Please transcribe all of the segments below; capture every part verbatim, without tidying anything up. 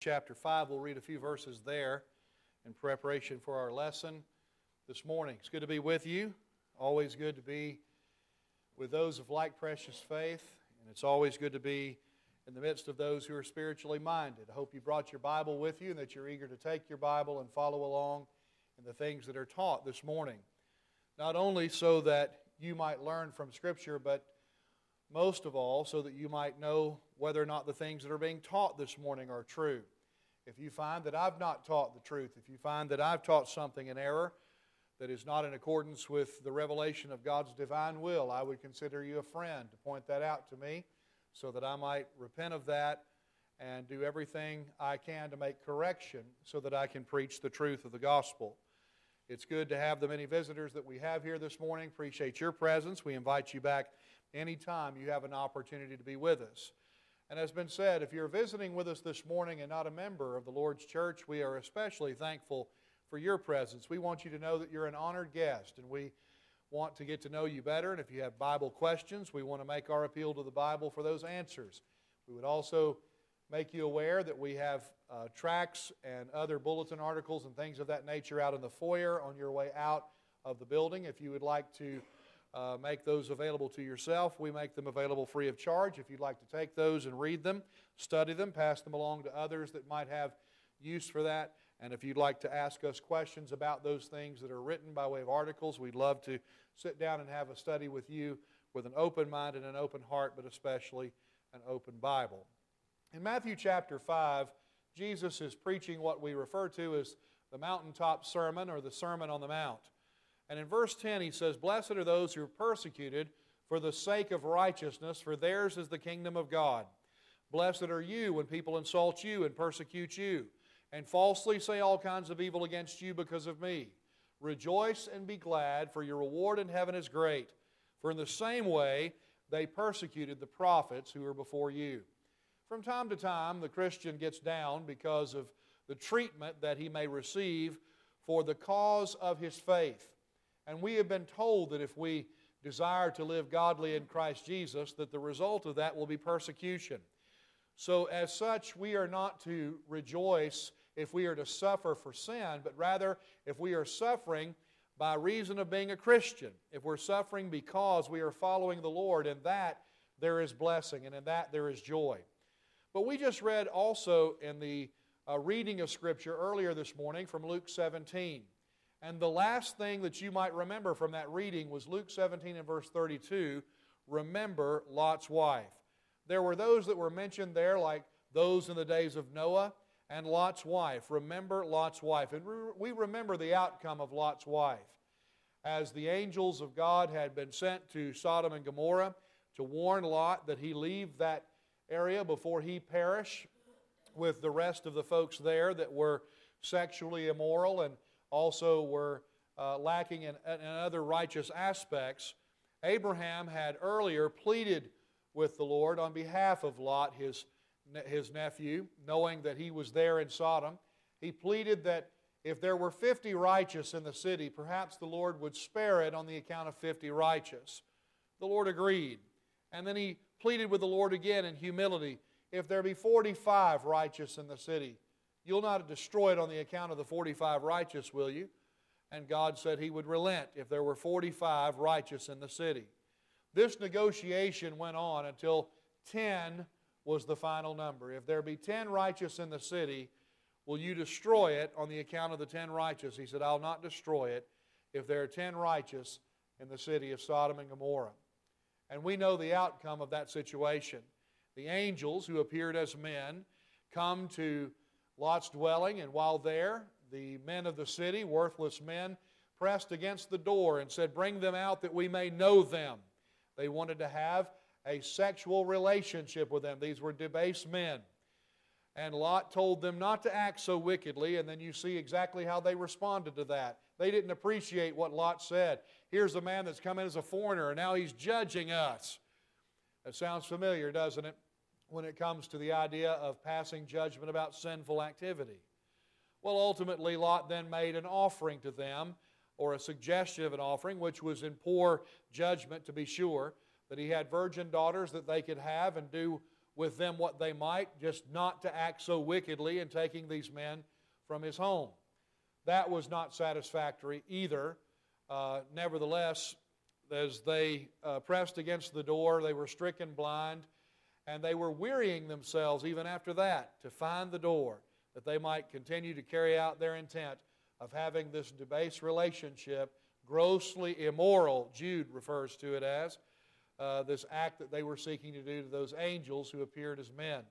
Chapter five, we'll read a few verses there in preparation for our lesson this morning. It's good to be with you. Always good to be with those of like precious faith, and it's always good to be in the midst of those who are spiritually minded. I hope you brought your Bible with you and that you're eager to take your Bible and follow along in the things that are taught this morning. Not only so that you might learn from Scripture, but most of all, so that you might know whether or not the things that are being taught this morning are true. If you find that I've not taught the truth, if you find that I've taught something in error that is not in accordance with the revelation of God's divine will, I would consider you a friend to point that out to me so that I might repent of that and do everything I can to make correction so that I can preach the truth of the gospel. It's good to have the many visitors that we have here this morning. Appreciate your presence. We invite you back anytime you have an opportunity to be with us. And as has been said, if you're visiting with us this morning and not a member of the Lord's church, we are especially thankful for your presence. We want you to know that you're an honored guest, and we want to get to know you better. And if you have Bible questions, we want to make our appeal to the Bible for those answers. We would also make you aware that we have uh, tracts and other bulletin articles and things of that nature out in the foyer on your way out of the building. If you would like to Uh, make those available to yourself, we make them available free of charge. If you'd like to take those and read them, study them, pass them along to others that might have use for that. And if you'd like to ask us questions about those things that are written by way of articles, we'd love to sit down and have a study with you with an open mind and an open heart, but especially an open Bible. In Matthew chapter five, Jesus is preaching what we refer to as the mountaintop sermon or the Sermon on the Mount. And in verse ten he says, "Blessed are those who are persecuted for the sake of righteousness, for theirs is the kingdom of God. Blessed are you when people insult you and persecute you, and falsely say all kinds of evil against you because of me. Rejoice and be glad, for your reward in heaven is great. For in the same way they persecuted the prophets who were before you." From time to time, the Christian gets down because of the treatment that he may receive for the cause of his faith. And we have been told that if we desire to live godly in Christ Jesus, that the result of that will be persecution. So as such, we are not to rejoice if we are to suffer for sin, but rather if we are suffering by reason of being a Christian, if we're suffering because we are following the Lord, in that there is blessing and in that there is joy. But we just read also in the uh, reading of Scripture earlier this morning from Luke seventeen. And the last thing that you might remember from that reading was Luke seventeen and verse thirty-two, remember Lot's wife. There were those that were mentioned there, like those in the days of Noah and Lot's wife. Remember Lot's wife. And we remember the outcome of Lot's wife. As the angels of God had been sent to Sodom and Gomorrah to warn Lot that he leave that area before he perish with the rest of the folks there that were sexually immoral and also were uh, lacking in, in other righteous aspects, Abraham had earlier pleaded with the Lord on behalf of Lot, his, his nephew, knowing that he was there in Sodom. He pleaded that if there were fifty righteous in the city, perhaps the Lord would spare it on the account of fifty righteous. The Lord agreed. And then he pleaded with the Lord again in humility, if there be forty-five righteous in the city, you'll not destroy it on the account of the forty-five righteous, will you? And God said He would relent if there were forty-five righteous in the city. This negotiation went on until ten was the final number. If there be ten righteous in the city, will you destroy it on the account of the ten righteous? He said, I'll not destroy it if there are ten righteous in the city of Sodom and Gomorrah. And we know the outcome of that situation. The angels who appeared as men come to Lot's dwelling, and while there, the men of the city, worthless men, pressed against the door and said, bring them out that we may know them. They wanted to have a sexual relationship with them. These were debased men. And Lot told them not to act so wickedly, and then you see exactly how they responded to that. They didn't appreciate what Lot said. Here's a man that's come in as a foreigner, and now he's judging us. That sounds familiar, doesn't it, when it comes to the idea of passing judgment about sinful activity? Well, ultimately, Lot then made an offering to them, or a suggestion of an offering, which was in poor judgment, to be sure, that he had virgin daughters that they could have and do with them what they might, just not to act so wickedly in taking these men from his home. That was not satisfactory either. Uh, nevertheless, as they uh, pressed against the door, they were stricken blind, and they were wearying themselves even after that to find the door, that they might continue to carry out their intent of having this debased relationship, grossly immoral, Jude refers to it as, uh, this act that they were seeking to do to those angels who appeared as men.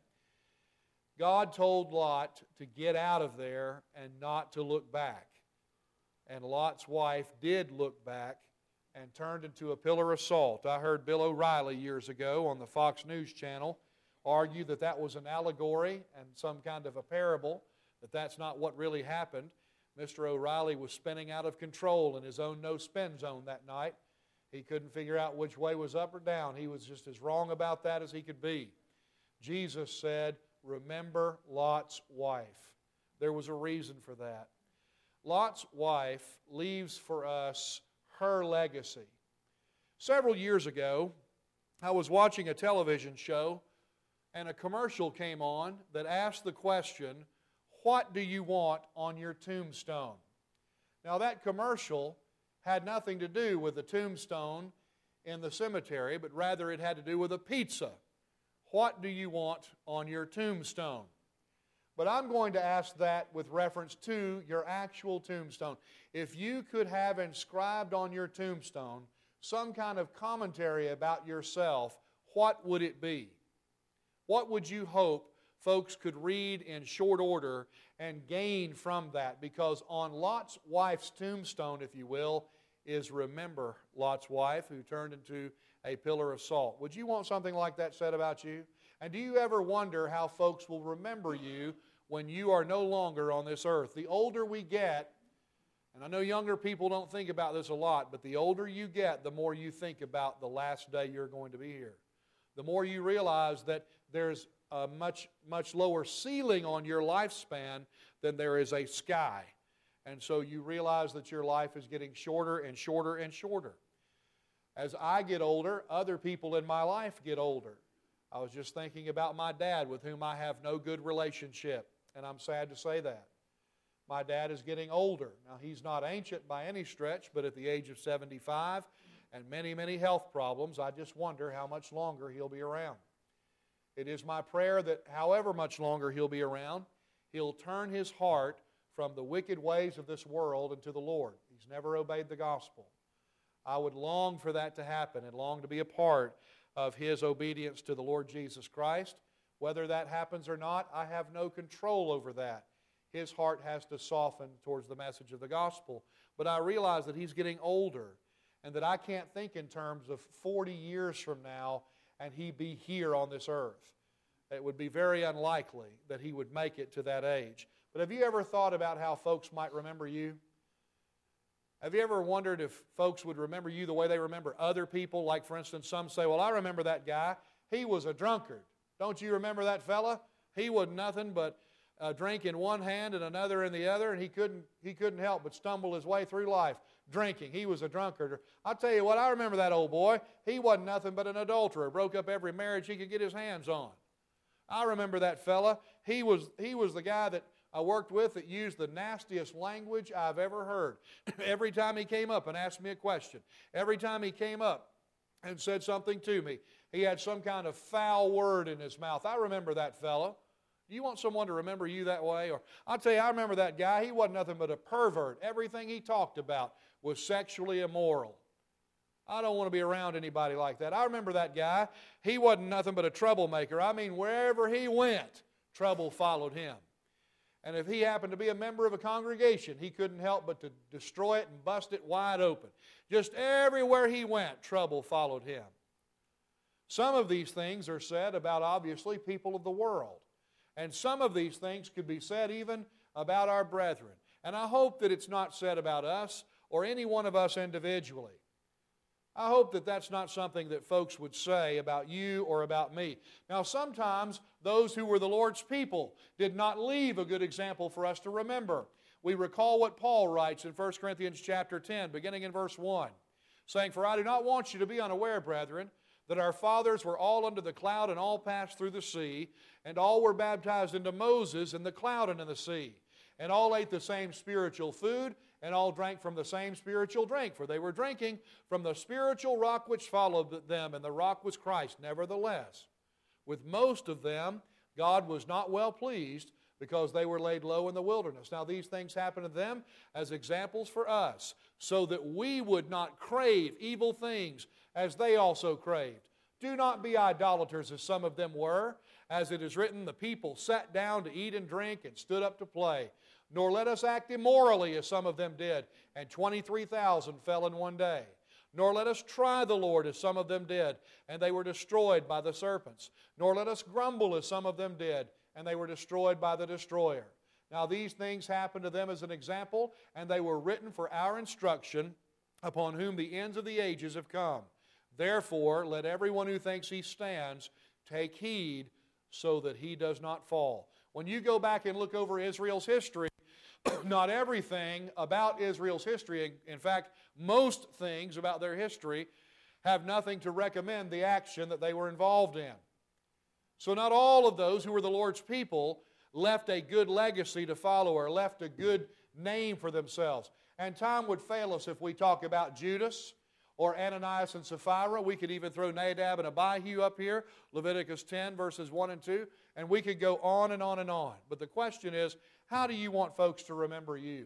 God told Lot to get out of there and not to look back. And Lot's wife did look back and turned into a pillar of salt. I heard Bill O'Reilly years ago on the Fox News channel argue that that was an allegory and some kind of a parable, that that's not what really happened. Mister O'Reilly was spinning out of control in his own no-spin zone that night. He couldn't figure out which way was up or down. He was just as wrong about that as he could be. Jesus said, remember Lot's wife. There was a reason for that. Lot's wife leaves for us her legacy. Several years ago, I was watching a television show, and a commercial came on that asked the question, what do you want on your tombstone? Now, that commercial had nothing to do with the tombstone in the cemetery, but rather it had to do with a pizza. What do you want on your tombstone? But I'm going to ask that with reference to your actual tombstone. If you could have inscribed on your tombstone some kind of commentary about yourself, what would it be? What would you hope folks could read in short order and gain from that? Because on Lot's wife's tombstone, if you will, is remember Lot's wife who turned into a pillar of salt. Would you want something like that said about you? And do you ever wonder how folks will remember you when you are no longer on this earth? The older we get, and I know younger people don't think about this a lot, but the older you get, the more you think about the last day you're going to be here. The more you realize that there's a much, much lower ceiling on your lifespan than there is a sky. And so you realize that your life is getting shorter and shorter and shorter. As I get older, other people in my life get older. I was just thinking about my dad, with whom I have no good relationship, and I'm sad to say that. My dad is getting older. Now, he's not ancient by any stretch, but at the age of seventy-five and many, many health problems, I just wonder how much longer he'll be around. It is my prayer that however much longer he'll be around, he'll turn his heart from the wicked ways of this world into the Lord. He's never obeyed the gospel. I would long for that to happen and long to be a part of his obedience to the Lord Jesus Christ. Whether that happens or not, I have no control over that. His heart has to soften towards the message of the gospel. But I realize that he's getting older and that I can't think in terms of forty years from now and he be here on this earth. It would be very unlikely that he would make it to that age. But have you ever thought about how folks might remember you? Have you ever wondered if folks would remember you the way they remember other people? Like, for instance, some say, well, I remember that guy. He was a drunkard. Don't you remember that fella? He wasn't nothing but a drink in one hand and another in the other, and he couldn't, he couldn't help but stumble his way through life drinking. He was a drunkard. I'll tell you what, I remember that old boy. He wasn't nothing but an adulterer. Broke up every marriage he could get his hands on. I remember that fella. He was, he was the guy that I worked with that used the nastiest language I've ever heard. Every time he came up and asked me a question, every time he came up and said something to me, he had some kind of foul word in his mouth. I remember that fellow. Do you want someone to remember you that way? Or I'll tell you, I remember that guy. He wasn't nothing but a pervert. Everything he talked about was sexually immoral. I don't want to be around anybody like that. I remember that guy. He wasn't nothing but a troublemaker. I mean, wherever he went, trouble followed him. And if he happened to be a member of a congregation, he couldn't help but to destroy it and bust it wide open. Just everywhere he went, trouble followed him. Some of these things are said about, obviously, people of the world. And some of these things could be said even about our brethren. And I hope that it's not said about us or any one of us individually. I hope that that's not something that folks would say about you or about me. Now, sometimes those who were the Lord's people did not leave a good example for us to remember. We recall what Paul writes in First Corinthians chapter ten, beginning in verse one, saying, "For I do not want you to be unaware, brethren, that our fathers were all under the cloud and all passed through the sea, and all were baptized into Moses in the cloud and in the sea. And all ate the same spiritual food, and all drank from the same spiritual drink, for they were drinking from the spiritual rock which followed them, and the rock was Christ. Nevertheless, with most of them God was not well pleased, because they were laid low in the wilderness. Now these things happened to them as examples for us, so that we would not crave evil things as they also craved. Do not be idolaters as some of them were. As it is written, the people sat down to eat and drink and stood up to play. Nor let us act immorally as some of them did, and twenty-three thousand fell in one day. Nor let us try the Lord as some of them did, and they were destroyed by the serpents. Nor let us grumble as some of them did, and they were destroyed by the destroyer. Now these things happened to them as an example, and they were written for our instruction, upon whom the ends of the ages have come. Therefore, let everyone who thinks he stands take heed so that he does not fall. When you go back and look over Israel's history, not everything about Israel's history, in fact, most things about their history have nothing to recommend the action that they were involved in. So not all of those who were the Lord's people left a good legacy to follow or left a good name for themselves. And time would fail us if we talk about Judas or Ananias and Sapphira. We could even throw Nadab and Abihu up here, Leviticus ten, verses one and two, and we could go on and on and on. But the question is, how do you want folks to remember you?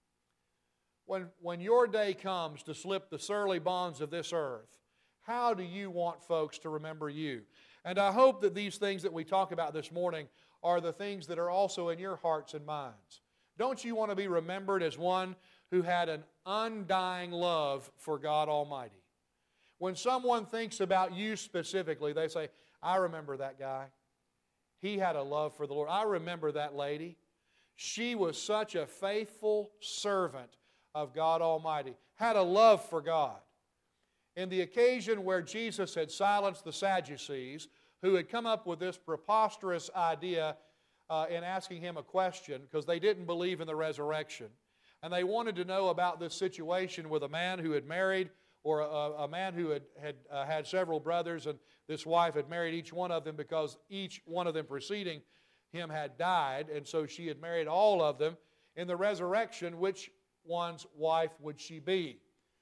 When, when your day comes to slip the surly bonds of this earth, how do you want folks to remember you? And I hope that these things that we talk about this morning are the things that are also in your hearts and minds. Don't you want to be remembered as one who had an undying love for God Almighty? When someone thinks about you specifically, they say, I remember that guy. He had a love for the Lord. I remember that lady. She was such a faithful servant of God Almighty. Had a love for God. In the occasion where Jesus had silenced the Sadducees, who had come up with this preposterous idea uh, in asking him a question, because they didn't believe in the resurrection. And they wanted to know about this situation with a man who had married, or a, a man who had, had, uh, had several brothers, and this wife had married each one of them because each one of them preceding him had died, and so she had married all of them. In the resurrection, which one's wife would she be?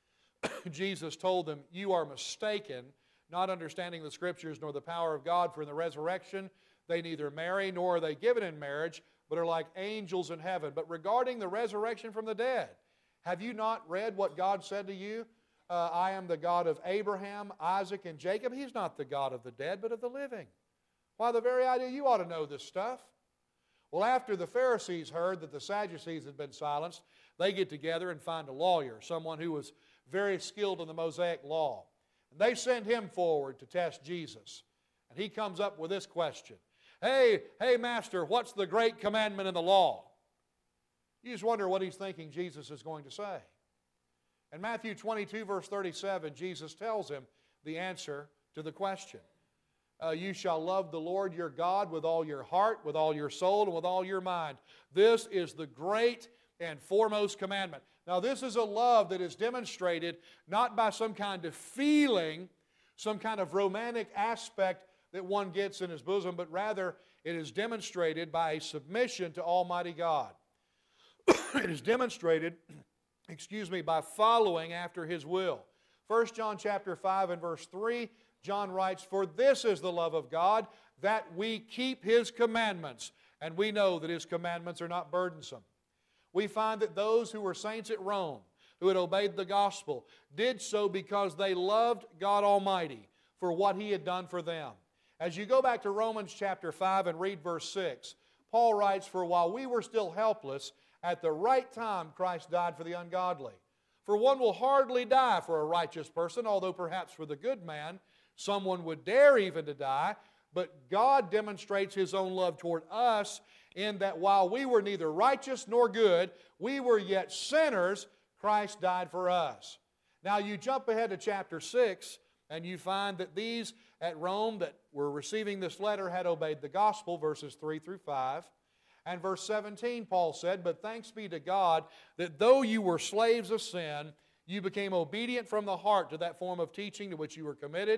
Jesus told them, you are mistaken, not understanding the Scriptures nor the power of God, for in the resurrection they neither marry nor are they given in marriage, but are like angels in heaven. But regarding the resurrection from the dead, have you not read what God said to you? Uh, I am the God of Abraham, Isaac, and Jacob. He's not the God of the dead, but of the living. Why, the very idea you ought to know this stuff. Well, after the Pharisees heard that the Sadducees had been silenced, they get together and find a lawyer, someone who was very skilled in the Mosaic law. And they send him forward to test Jesus. And he comes up with this question. Hey, hey, Master, what's the great commandment in the law? You just wonder what he's thinking Jesus is going to say. In Matthew twenty-two, verse thirty-seven, Jesus tells him the answer to the question. Uh, you shall love the Lord your God with all your heart, with all your soul, and with all your mind. This is the great and foremost commandment. Now, this is a love that is demonstrated not by some kind of feeling, some kind of romantic aspect that one gets in his bosom, but rather it is demonstrated by a submission to Almighty God. It is demonstrated, excuse me, by following after His will. First John chapter five and verse three, John writes, for this is the love of God, that we keep His commandments, and we know that His commandments are not burdensome. We find that those who were saints at Rome, who had obeyed the gospel, did so because they loved God Almighty for what He had done for them. As you go back to Romans chapter five and read verse six, Paul writes, for while we were still helpless, at the right time Christ died for the ungodly. For one will hardly die for a righteous person, although perhaps for the good man someone would dare even to die. But God demonstrates His own love toward us in that while we were neither righteous nor good, we were yet sinners, Christ died for us. Now you jump ahead to chapter six, and you find that these at Rome that were receiving this letter had obeyed the gospel, verses three through five. And verse seventeen, Paul said, but thanks be to God that though you were slaves of sin, you became obedient from the heart to that form of teaching to which you were committed.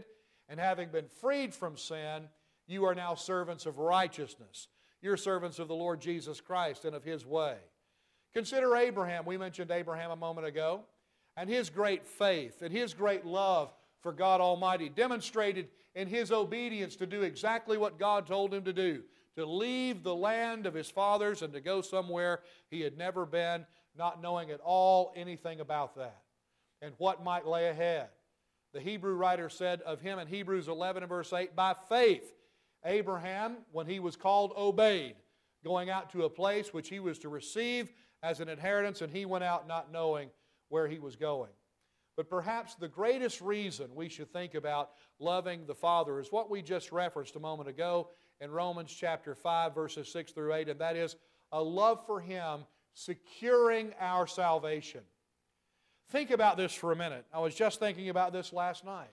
And having been freed from sin, you are now servants of righteousness. You're servants of the Lord Jesus Christ and of His way. Consider Abraham. We mentioned Abraham a moment ago. And his great faith and his great love for God Almighty demonstrated in his obedience to do exactly what God told him to do, to leave the land of his fathers and to go somewhere he had never been, not knowing at all anything about that and what might lay ahead. The Hebrew writer said of him in Hebrews eleven and verse eight, by faith Abraham, when he was called, obeyed, going out to a place which he was to receive as an inheritance, and he went out not knowing where he was going. But perhaps the greatest reason we should think about loving the Father is what we just referenced a moment ago in Romans chapter five, verses six through eight, and that is a love for Him securing our salvation. Think about this for a minute. I was just thinking about this last night.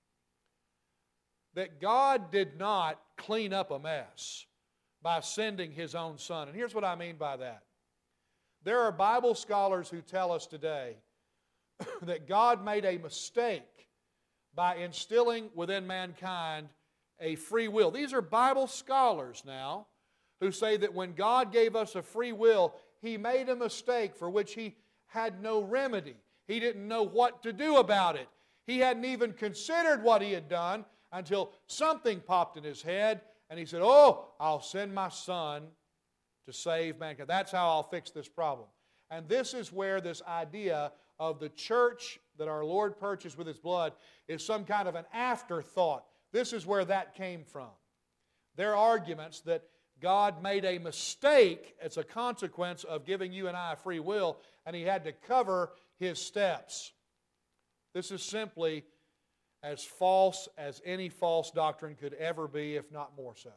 That God did not clean up a mess by sending His own Son. And here's what I mean by that. There are Bible scholars who tell us today that God made a mistake by instilling within mankind a free will. These are Bible scholars now who say that when God gave us a free will, He made a mistake for which He had no remedy. He didn't know what to do about it. He hadn't even considered what He had done until something popped in His head and He said, oh, I'll send my Son to save mankind. That's how I'll fix this problem. And this is where this idea of the church that our Lord purchased with His blood is some kind of an afterthought. This is where that came from. Their arguments that God made a mistake as a consequence of giving you and I a free will, and He had to cover His steps. This is simply as false as any false doctrine could ever be, if not more so.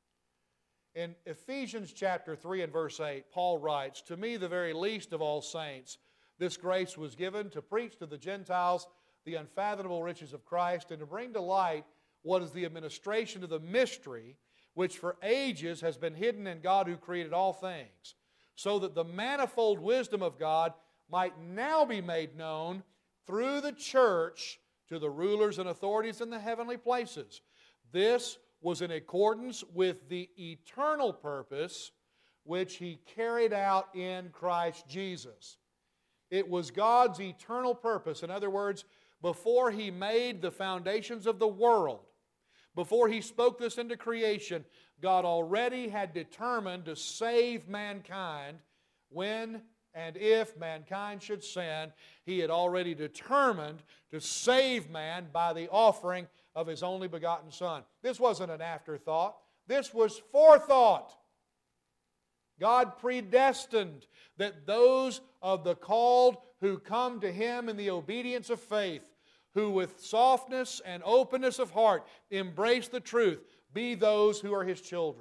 In Ephesians chapter three and verse eight, Paul writes, to me, the very least of all saints, this grace was given to preach to the Gentiles the unfathomable riches of Christ and to bring to light what is the administration of the mystery which for ages has been hidden in God who created all things, so that the manifold wisdom of God might now be made known through the church to the rulers and authorities in the heavenly places. This was in accordance with the eternal purpose which He carried out in Christ Jesus. It was God's eternal purpose. In other words, before He made the foundations of the world, before He spoke this into creation, God already had determined to save mankind when and if mankind should sin. He had already determined to save man by the offering of His only begotten Son. This wasn't an afterthought. This was forethought. God predestined that those of the called who come to Him in the obedience of faith, who with softness and openness of heart embrace the truth, be those who are His children.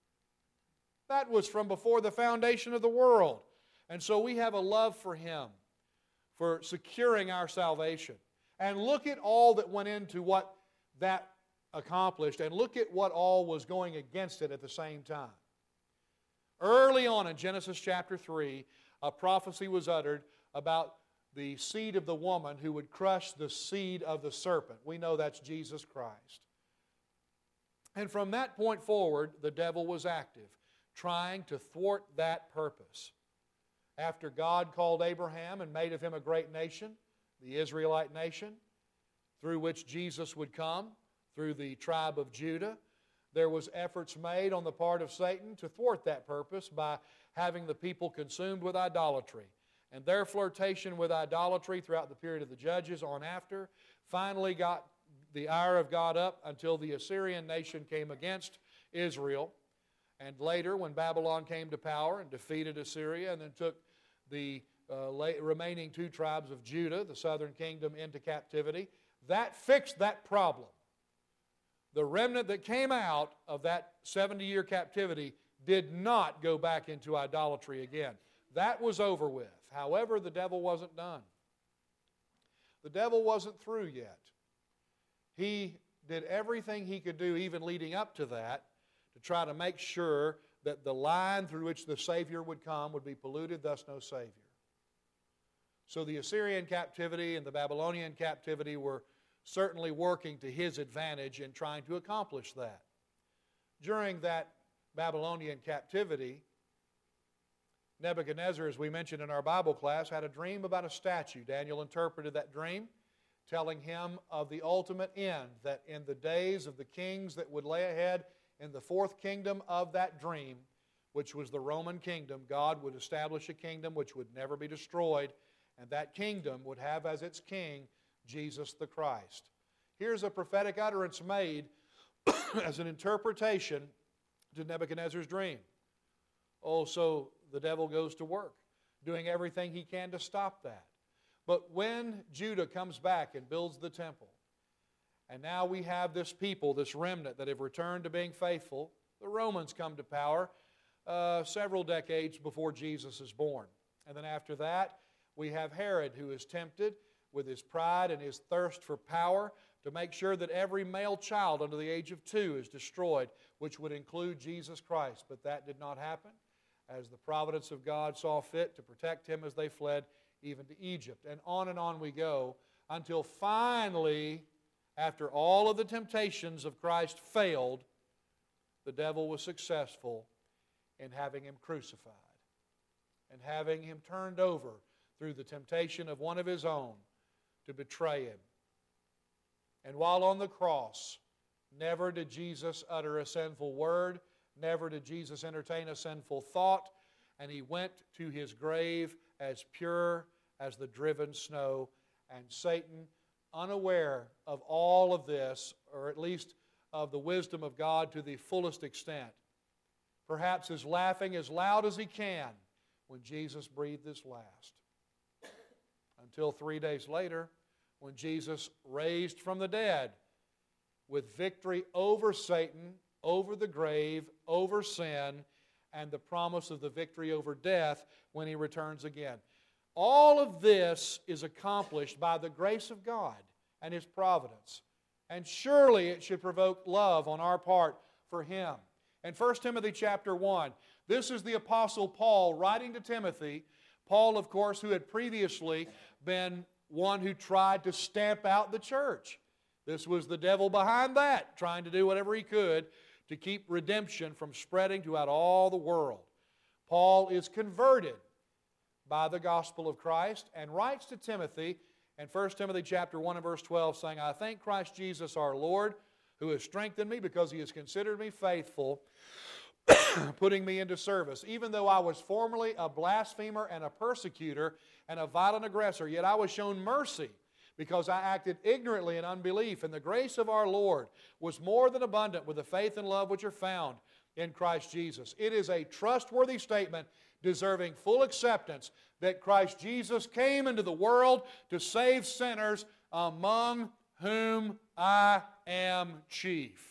That was from before the foundation of the world. And so we have a love for Him, for securing our salvation. And look at all that went into what that accomplished, and look at what all was going against it at the same time. Early on in Genesis chapter three, a prophecy was uttered about the seed of the woman who would crush the seed of the serpent. We know that's Jesus Christ. And from that point forward, the devil was active, trying to thwart that purpose. After God called Abraham and made of him a great nation, the Israelite nation, through which Jesus would come, through the tribe of Judah, there was efforts made on the part of Satan to thwart that purpose by having the people consumed with idolatry. And their flirtation with idolatry throughout the period of the Judges on after finally got the ire of God up until the Assyrian nation came against Israel. And later, when Babylon came to power and defeated Assyria and then took the uh, remaining two tribes of Judah, the southern kingdom, into captivity, that fixed that problem. The remnant that came out of that seventy-year captivity did not go back into idolatry again. That was over with. However, the devil wasn't done. The devil wasn't through yet. He did everything he could do, even leading up to that, to try to make sure that the line through which the Savior would come would be polluted, thus no Savior. So the Assyrian captivity and the Babylonian captivity were certainly working to his advantage in trying to accomplish that. During that Babylonian captivity, Nebuchadnezzar, as we mentioned in our Bible class, had a dream about a statue. Daniel interpreted that dream, telling him of the ultimate end, that in the days of the kings that would lay ahead in the fourth kingdom of that dream, which was the Roman kingdom, God would establish a kingdom which would never be destroyed, and that kingdom would have as its king Jesus the Christ. Here's a prophetic utterance made as an interpretation to Nebuchadnezzar's dream. Oh, so the devil goes to work, doing everything he can to stop that. But when Judah comes back and builds the temple, and now we have this people, this remnant that have returned to being faithful, the Romans come to power uh, several decades before Jesus is born. And then after that, we have Herod, who is tempted with his pride and his thirst for power to make sure that every male child under the age of two is destroyed, which would include Jesus Christ. But that did not happen, as the providence of God saw fit to protect him as they fled even to Egypt. And on and on we go until finally, after all of the temptations of Christ failed, the devil was successful in having him crucified and having him turned over through the temptation of one of his own to betray him. And while on the cross, never did Jesus utter a sinful word, never did Jesus entertain a sinful thought, and he went to his grave as pure as the driven snow. And Satan, unaware of all of this, or at least of the wisdom of God to the fullest extent, perhaps is laughing as loud as he can when Jesus breathed his last. Until three days later, when Jesus raised from the dead with victory over Satan, over the grave, over sin, and the promise of the victory over death when he returns again. All of this is accomplished by the grace of God and his providence. And surely it should provoke love on our part for him. In First Timothy chapter one, this is the Apostle Paul writing to Timothy. Paul, of course, who had previously been one who tried to stamp out the church. This was the devil behind that, trying to do whatever he could to keep redemption from spreading throughout all the world. Paul is converted by the gospel of Christ and writes to Timothy in First Timothy chapter one and verse twelve, saying, I thank Christ Jesus our Lord, who has strengthened me because he has considered me faithful, putting me into service. Even though I was formerly a blasphemer and a persecutor and a violent aggressor, yet I was shown mercy because I acted ignorantly in unbelief. And the grace of our Lord was more than abundant with the faith and love which are found in Christ Jesus. It is a trustworthy statement deserving full acceptance that Christ Jesus came into the world to save sinners, among whom I am chief.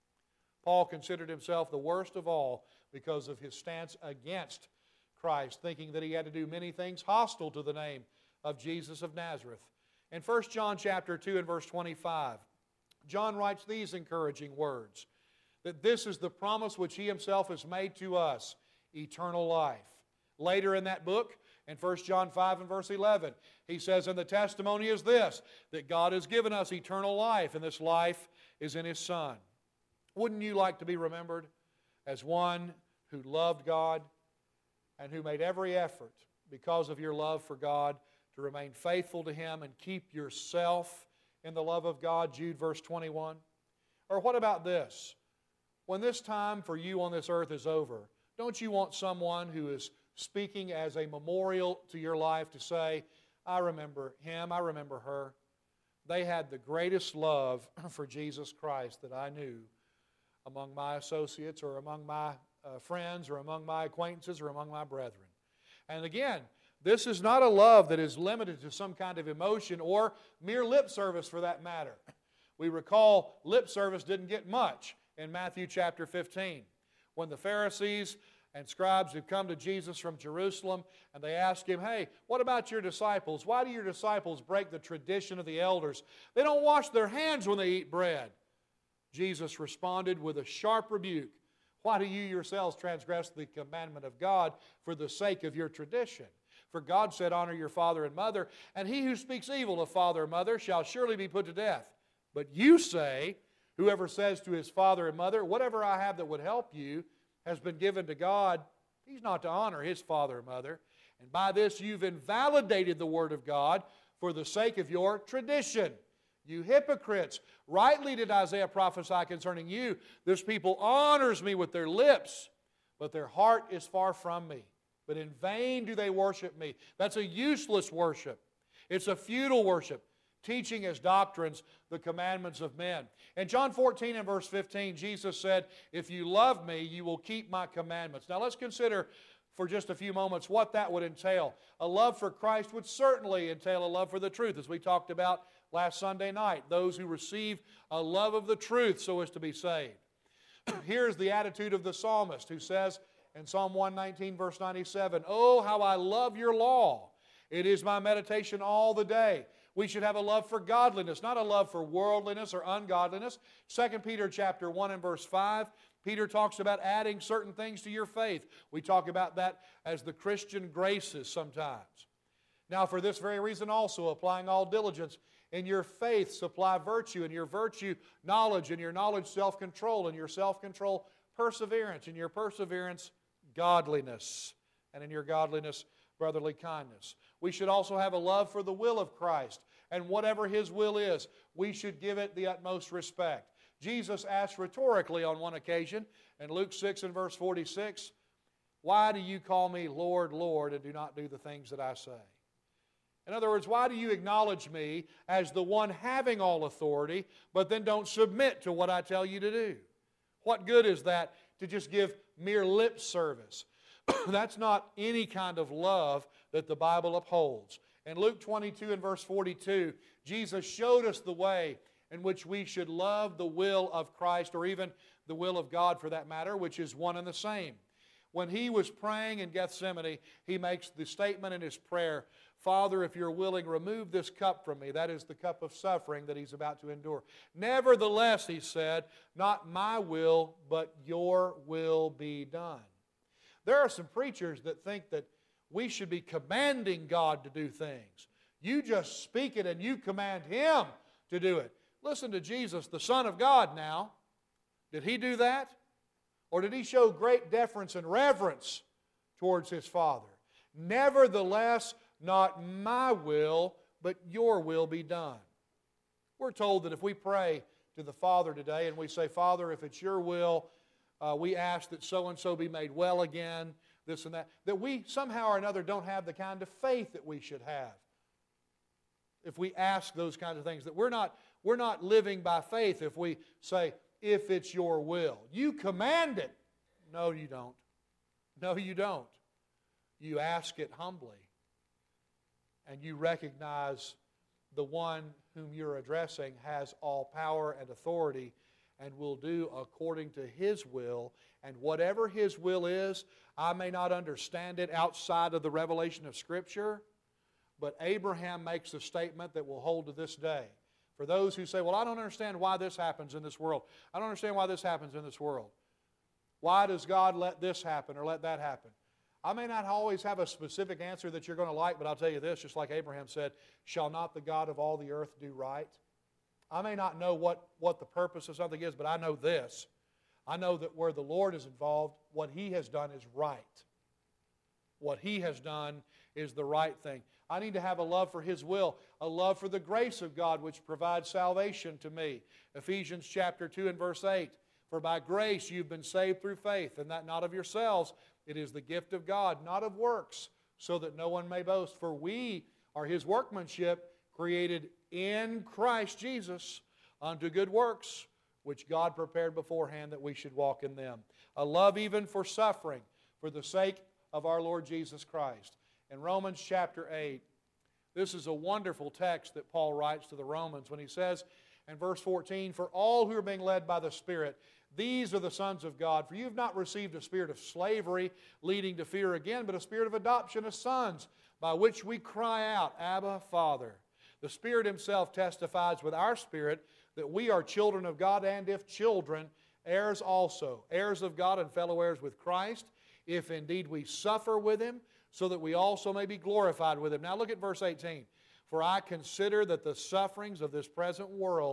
Paul considered himself the worst of all because of his stance against Christ, thinking that he had to do many things hostile to the name of Jesus of Nazareth. In First John chapter two and verse twenty-five, John writes these encouraging words, that this is the promise which he himself has made to us, eternal life. Later in that book, in First John five and verse eleven, he says, and the testimony is this, that God has given us eternal life, and this life is in his Son. Wouldn't you like to be remembered as one who loved God and who made every effort because of your love for God to remain faithful to him and keep yourself in the love of God, Jude verse twenty-one? Or what about this? When this time for you on this earth is over, don't you want someone who is speaking as a memorial to your life to say, I remember him, I remember her. They had the greatest love for Jesus Christ that I knew among my associates or among my uh, friends or among my acquaintances or among my brethren. And again, this is not a love that is limited to some kind of emotion or mere lip service for that matter. We recall lip service didn't get much in Matthew chapter fifteen when the Pharisees and scribes had come to Jesus from Jerusalem and they asked him, hey, what about your disciples? Why do your disciples break the tradition of the elders? They don't wash their hands when they eat bread. Jesus responded with a sharp rebuke. Why do you yourselves transgress the commandment of God for the sake of your tradition? For God said, honor your father and mother, and he who speaks evil of father or mother shall surely be put to death. But you say, whoever says to his father and mother, whatever I have that would help you has been given to God, he's not to honor his father or mother. And by this you've invalidated the word of God for the sake of your tradition. You hypocrites, rightly did Isaiah prophesy concerning you, this people honors me with their lips, but their heart is far from me. But in vain do they worship me. That's a useless worship. It's a futile worship, teaching as doctrines the commandments of men. In John fourteen and verse fifteen, Jesus said, if you love me, you will keep my commandments. Now let's consider for just a few moments what that would entail. A love for Christ would certainly entail a love for the truth, as we talked about last Sunday night. Those who receive a love of the truth so as to be saved. Here's the attitude of the psalmist who says in Psalm one nineteen verse ninety-seven, oh, how I love your law. It is my meditation all the day. We should have a love for godliness, not a love for worldliness or ungodliness. Second Peter chapter one and verse five, Peter talks about adding certain things to your faith. We talk about that as the Christian graces sometimes. Now, for this very reason also, applying all diligence, in your faith supply virtue, in your virtue knowledge, in your knowledge self-control, in your self-control perseverance, in your perseverance godliness, and in your godliness brotherly kindness. We should also have a love for the will of Christ, and whatever His will is, we should give it the utmost respect. Jesus asked rhetorically on one occasion in Luke six and verse forty-six, why do you call me Lord, Lord, and do not do the things that I say? In other words, why do you acknowledge me as the one having all authority, but then don't submit to what I tell you to do? What good is that to just give mere lip service? That's not any kind of love that the Bible upholds. In Luke twenty-two and verse forty-two, Jesus showed us the way in which we should love the will of Christ, or even the will of God for that matter, which is one and the same. When He was praying in Gethsemane, He makes the statement in His prayer, Father, if you're willing, remove this cup from me. That is the cup of suffering that He's about to endure. Nevertheless, He said, not my will, but your will be done. There are some preachers that think that we should be commanding God to do things. You just speak it and you command Him to do it. Listen to Jesus, the Son of God now. Did He do that? Or did He show great deference and reverence towards His Father? Nevertheless, not my will, but your will be done. We're told that if we pray to the Father today and we say, Father, if it's your will, uh, we ask that so-and-so be made well again, this and that, that we somehow or another don't have the kind of faith that we should have. If we ask those kinds of things, that we're not, we're not living by faith if we say, if it's your will. You command it. No, you don't. No, you don't. You ask it humbly. And you recognize the one whom you're addressing has all power and authority and will do according to His will. And whatever His will is, I may not understand it outside of the revelation of Scripture, but Abraham makes a statement that will hold to this day. For those who say, well, I don't understand why this happens in this world. I don't understand why this happens in this world. Why does God let this happen or let that happen? I may not always have a specific answer that you're going to like, but I'll tell you this, just like Abraham said, shall not the God of all the earth do right? I may not know what, what the purpose of something is, but I know this. I know that where the Lord is involved, what He has done is right. What He has done is the right thing. I need to have a love for His will, a love for the grace of God which provides salvation to me. Ephesians chapter two and verse eight, for by grace you've been saved through faith, and that not of yourselves. It is the gift of God, not of works, so that no one may boast. For we are His workmanship, created in Christ Jesus unto good works, which God prepared beforehand that we should walk in them. A love even for suffering, for the sake of our Lord Jesus Christ. In Romans chapter eight, this is a wonderful text that Paul writes to the Romans when he says in verse fourteen, for all who are being led by the Spirit, these are the sons of God. For you have not received a spirit of slavery leading to fear again, but a spirit of adoption as sons, by which we cry out, Abba, Father. The Spirit Himself testifies with our spirit that we are children of God, and if children, heirs also, heirs of God and fellow heirs with Christ, if indeed we suffer with Him, so that we also may be glorified with Him. Now look at verse eighteen. For I consider that the sufferings of this present world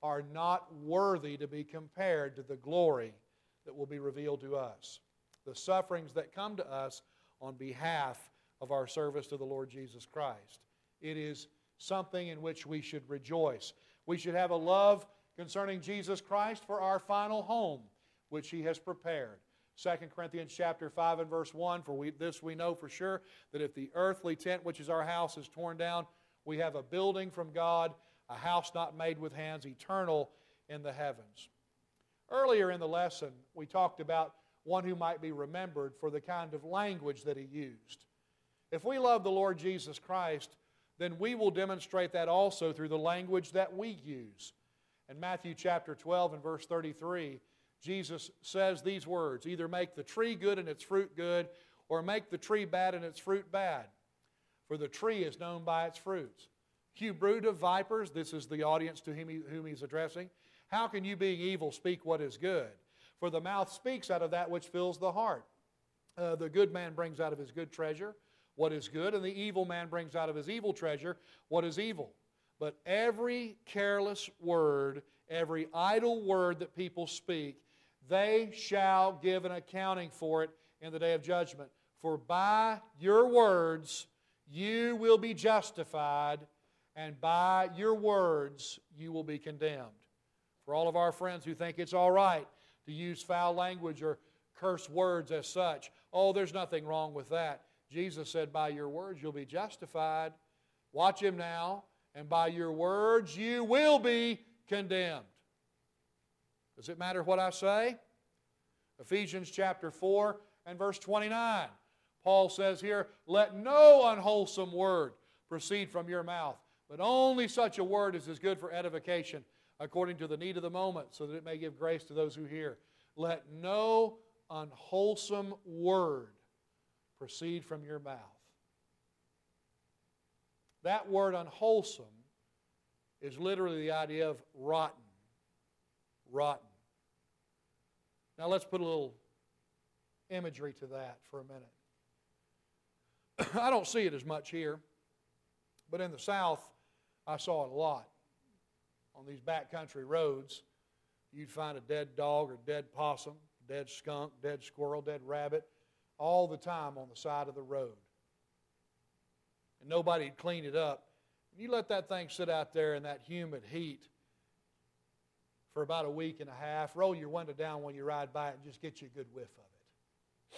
are not worthy to be compared to the glory that will be revealed to us. The sufferings that come to us on behalf of our service to the Lord Jesus Christ. It is something in which we should rejoice. We should have a love concerning Jesus Christ for our final home, which He has prepared. Second Corinthians chapter five and verse one, for we, this we know for sure, that if the earthly tent which is our house is torn down, we have a building from God, a house not made with hands, eternal in the heavens. Earlier in the lesson, we talked about one who might be remembered for the kind of language that he used. If we love the Lord Jesus Christ, then we will demonstrate that also through the language that we use. In Matthew chapter twelve and verse thirty-three, Jesus says these words, either make the tree good and its fruit good, or make the tree bad and its fruit bad. For the tree is known by its fruits. You brood of vipers, this is the audience to whom, he, whom he's addressing, how can you, being evil, speak what is good? For the mouth speaks out of that which fills the heart. Uh, the good man brings out of his good treasure what is good, and the evil man brings out of his evil treasure what is evil. But every careless word, every idle word that people speak, they shall give an accounting for it in the day of judgment. For by your words you will be justified, and by your words you will be condemned. For all of our friends who think it's all right to use foul language or curse words as such, oh, there's nothing wrong with that. Jesus said, by your words you'll be justified. Watch Him now. And by your words you will be condemned. Does it matter what I say? Ephesians chapter four and verse twenty-nine. Paul says here, let no unwholesome word proceed from your mouth, but only such a word as is good for edification, according to the need of the moment, so that it may give grace to those who hear. Let no unwholesome word proceed from your mouth. That word unwholesome is literally the idea of rotten. Rotten. Now let's put a little imagery to that for a minute. I don't see it as much here, but in the South, I saw it a lot. On these backcountry roads, you'd find a dead dog or dead possum, dead skunk, dead squirrel, dead rabbit, all the time on the side of the road. And nobody'd clean it up. And you let that thing sit out there in that humid heat for about a week and a half, roll your window down when you ride by it and just get you a good whiff of it.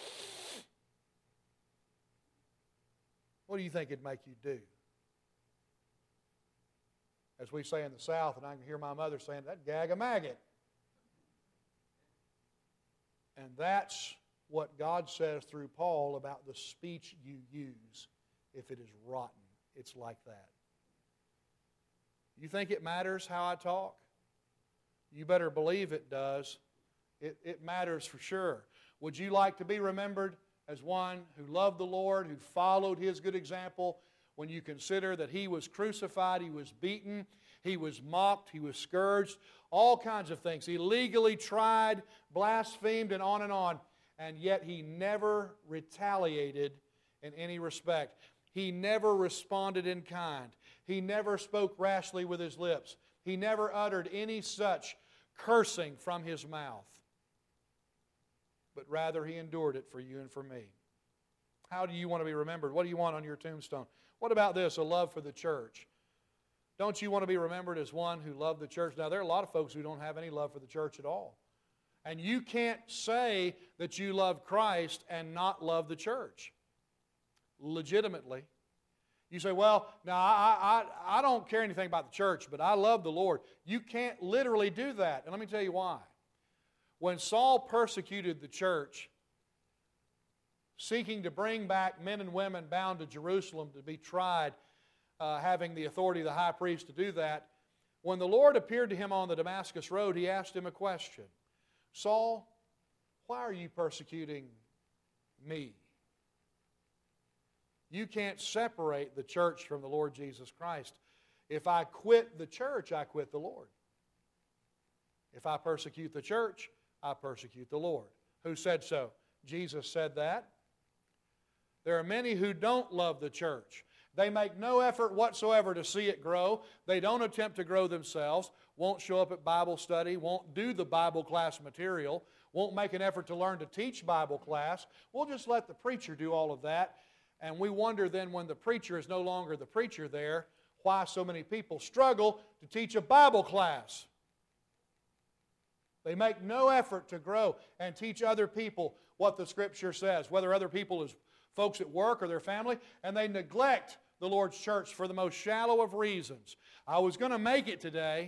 What do you think it'd make you do? As we say in the South, and I can hear my mother saying, that gag a maggot. And that's what God says through Paul about the speech you use. If it is rotten, it's like that. You think it matters how I talk? You better believe it does. It, it matters for sure. Would you like to be remembered as one who loved the Lord, who followed His good example, when you consider that He was crucified, He was beaten, He was mocked, He was scourged, all kinds of things. He legally tried, blasphemed, and on and on, and yet He never retaliated in any respect. He never responded in kind. He never spoke rashly with His lips. He never uttered any such cursing from His mouth. But rather He endured it for you and for me. How do you want to be remembered? What do you want on your tombstone? What about this, a love for the church? Don't you want to be remembered as one who loved the church? Now, there are a lot of folks who don't have any love for the church at all. And you can't say that you love Christ and not love the church. Legitimately. You say, well, now I, I, I don't care anything about the church, but I love the Lord. You can't literally do that. And let me tell you why. When Saul persecuted the church, seeking to bring back men and women bound to Jerusalem to be tried, uh, having the authority of the high priest to do that, when the Lord appeared to him on the Damascus road, He asked him a question. Saul, why are you persecuting me? You can't separate the church from the Lord Jesus Christ. If I quit the church, I quit the Lord. If I persecute the church, I persecute the Lord. Who said so? Jesus said that. There are many who don't love the church. They make no effort whatsoever to see it grow. They don't attempt to grow themselves. won't show up at Bible study, won't do the Bible class material, won't make an effort to learn to teach Bible class. We'll just let the preacher do all of that. And we wonder then when the preacher is no longer the preacher there, why so many people struggle to teach a Bible class. They make no effort to grow and teach other people what the Scripture says, whether other people is folks at work or their family, and they neglect the Lord's church for the most shallow of reasons. I was going to make it today,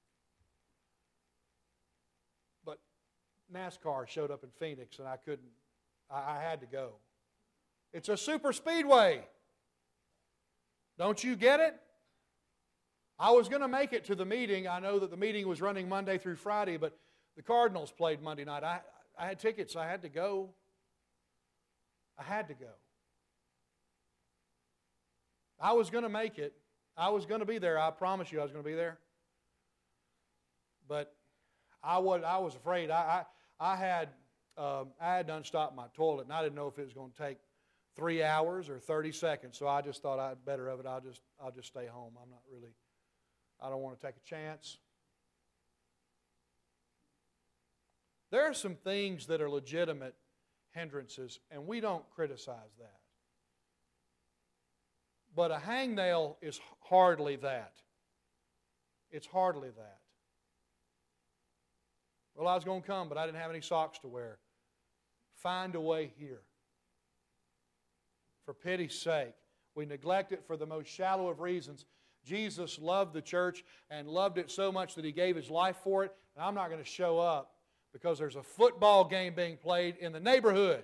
but NASCAR showed up in Phoenix and I couldn't, I, I had to go. It's a super speedway. Don't you get it? I was going to make it to the meeting. I know that the meeting was running Monday through Friday, but the Cardinals played Monday night. I, I had tickets. I had to go. I had to go. I was going to make it. I was going to be there. I promise you I was going to be there. But I was, I was afraid. I, I, I, had, um, I had done stopped my toilet, and I didn't know if it was going to take three hours or thirty seconds. So I just thought I'd better of it. I'll just, I'll just stay home. I'm not really, I don't want to take a chance. There are some things that are legitimate hindrances, and we don't criticize that. But a hangnail is hardly that. It's hardly that. Well, I was going to come, but I didn't have any socks to wear. Find a way here. For pity's sake, we neglect it for the most shallow of reasons. Jesus loved the church and loved it so much that He gave His life for it. And I'm not going to show up because there's a football game being played in the neighborhood.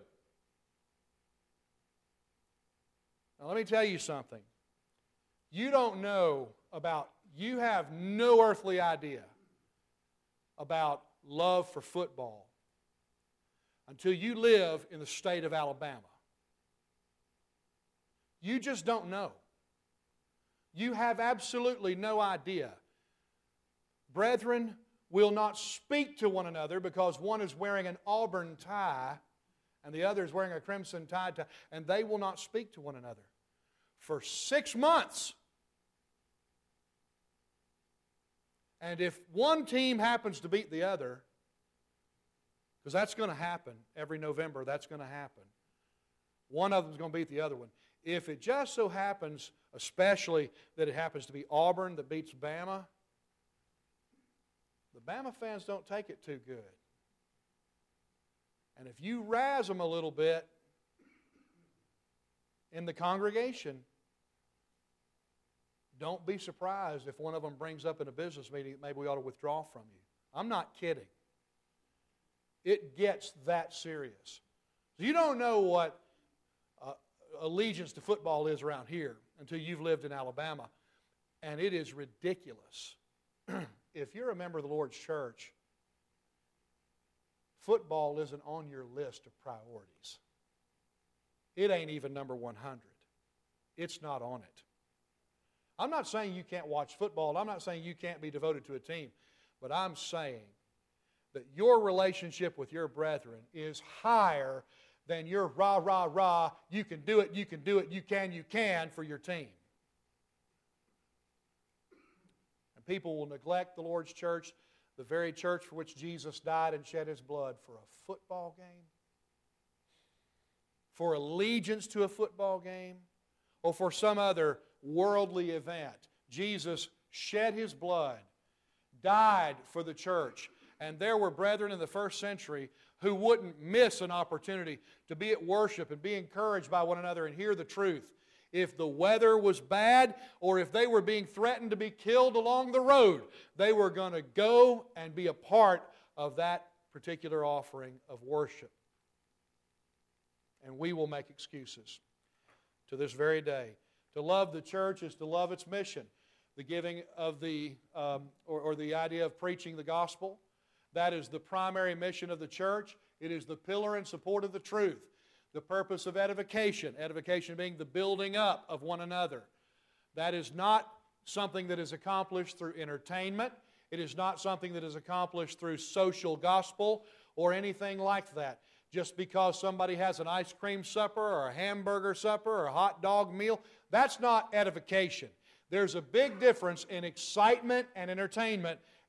Now let me tell you something. You don't know about, you have no earthly idea about love for football until you live in the state of Alabama. You just don't know. You have absolutely no idea. Brethren will not speak to one another because one is wearing an auburn tie and the other is wearing a crimson tie, and they will not speak to one another for six months. And if one team happens to beat the other, because that's going to happen every November, that's going to happen. One of them is going to beat the other one. If it just so happens, especially that it happens to be Auburn that beats Bama, the Bama fans don't take it too good. And if you razz them a little bit in the congregation, don't be surprised if one of them brings up in a business meeting that maybe we ought to withdraw from you. I'm not kidding. It gets that serious. So you don't know what uh, allegiance to football is around here until you've lived in Alabama. And it is ridiculous. If you're a member of the Lord's church, football isn't on your list of priorities. It ain't even number one hundred. It's not on it. I'm not saying you can't watch football. I'm not saying you can't be devoted to a team. But I'm saying that your relationship with your brethren is higher than your rah, rah, rah, you can do it, you can do it, you can, you can for your team. And people will neglect the Lord's church, the very church for which Jesus died and shed His blood, for a football game, for allegiance to a football game, or for some other worldly event. Jesus shed His blood, died for the church, and there were brethren in the first century who wouldn't miss an opportunity to be at worship and be encouraged by one another and hear the truth. If the weather was bad or if they were being threatened to be killed along the road, they were going to go and be a part of that particular offering of worship. And we will make excuses to this very day. To love the church is to love its mission. The giving of the, um, or, or the idea of preaching the gospel, that is the primary mission of the church. It is the pillar and support of the truth. The purpose of edification, edification being the building up of one another. That is not something that is accomplished through entertainment. It is not something that is accomplished through social gospel or anything like that. Just because somebody has an ice cream supper or a hamburger supper or a hot dog meal, that's not edification. There's a big difference in excitement and entertainment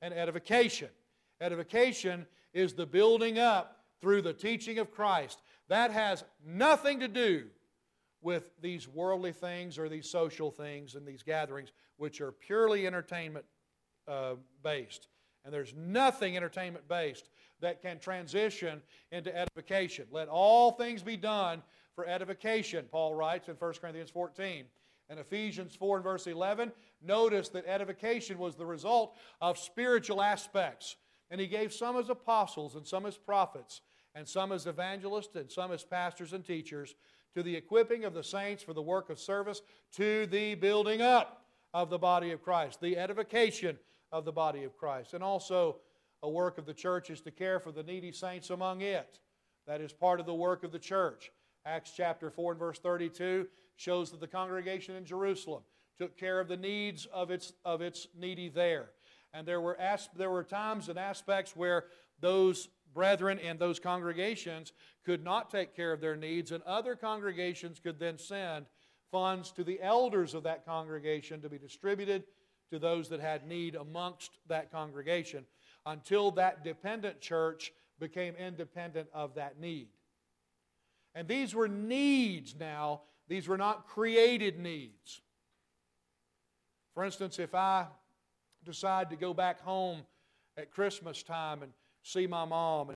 and edification. Edification is the building up through the teaching of Christ. That has nothing to do with these worldly things or these social things and these gatherings, which are purely entertainment uh, based. And there's nothing entertainment based that can transition into edification. Let all things be done for edification, Paul writes in First Corinthians fourteen. And Ephesians four and verse eleven, notice that edification was the result of spiritual aspects. And he gave some as apostles and some as prophets and some as evangelists and some as pastors and teachers to the equipping of the saints for the work of service, to the building up of the body of Christ, the edification of the body of Christ. And also a work of the church is to care for the needy saints among it. That is part of the work of the church. Acts chapter four and verse thirty-two shows that the congregation in Jerusalem took care of the needs of its, of its needy there. And there were, as, there were times and aspects where those brethren in those congregations could not take care of their needs, and other congregations could then send funds to the elders of that congregation to be distributed to those that had need amongst that congregation, until that dependent church became independent of that need. And these were needs now. These were not created needs. For instance, if I decide to go back home at Christmas time and see my mom and